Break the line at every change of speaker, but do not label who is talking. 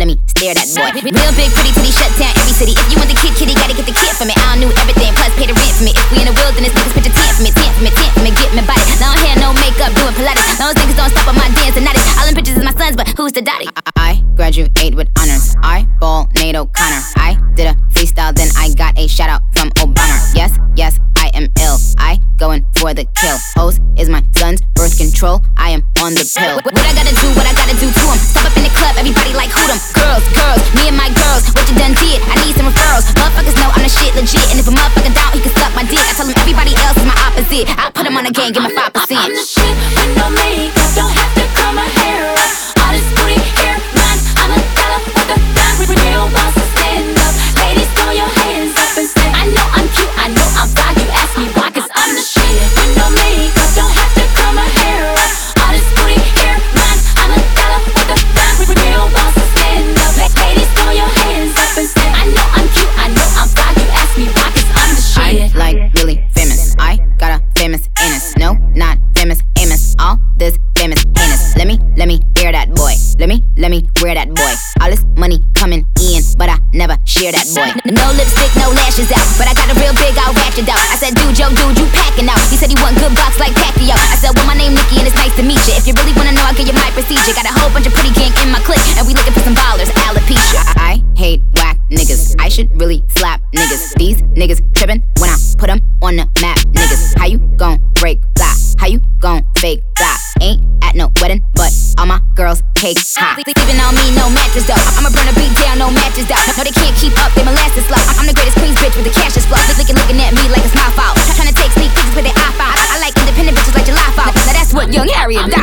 let me stare that boy. Real big, pretty titty, shut down every city. If you want the kid, kitty, gotta get the kid for me. I don't knew everything, plus pay the rent for me. If we in the wilderness, niggas put the tent for me, tent for me, tent for me, get me body. Long hair, no makeup, doing Pilates. Those niggas don't stop on my dance and notice. All them pictures is my sons, but who's the daddy? I graduate with honors. I ball Nate O'Connor. I did a freestyle, then I got a shout out from Obama. Yes, yes, I am ill. I going for the kill. Hoes is my son's birth control. I am on the pill. What I gotta do, what I gotta do to him. Stop up in the club, everybody like who them. Girls, girls, me and my girls. What you done did? I need some referrals. Motherfuckers know I'm the shit legit. And if a motherfucker down, he can suck my dick. I tell him everybody else is my opposite. I put him on the game, give him 5%.
I'm the shit with no makeup. Don't have to curl my hair up. All this booty hair, man. I'm a dollar with a dime. Real boss to stand up. Ladies, throw your hands up and say, I know I'm cute, I know I'm fine. You ask me why, cause I'm the shit with no makeup. Don't have to curl my hair up. All this booty hair, man. I'm a dollar with a dime. Real boss to stand up. Ladies, throw your hands up and say, I know I'm cute, I know I'm fine. You ask me why, cause I'm the shit.
I like really famous. I got a famous anus. No, not famous Amos. All this famous anus. Let me hear that boy. Let me wear that boy. All this money coming in, but I never share that boy. No lipstick, no lashes out, but I got a real big, I'll ratchet out. I said, dude, you packing out. He said he want good box like Pacquiao. I said, well, my name Nikki and it's nice to meet you. If you really wanna know, I'll give you my procedure. Got a whole bunch of pretty gang in my clique, and we looking for some ballers, alopecia. I hate whack niggas. I should really slap niggas. These niggas trippin' when I put them on the map, niggas. How you gon' break fly? How you gon' fake fly? Ain't at no wedding, but all my girls cake high. Sleeping on me, no mattress though. I'ma burn a beat down, no matches out. No, they can't keep up, they molasses slow. I'm the greatest queens bitch with the cash is flow. Looking at me like it's my fault. Trying to take sneak pictures with their iPhone. I like independent bitches like July 4th. Now that's what young Harriet died.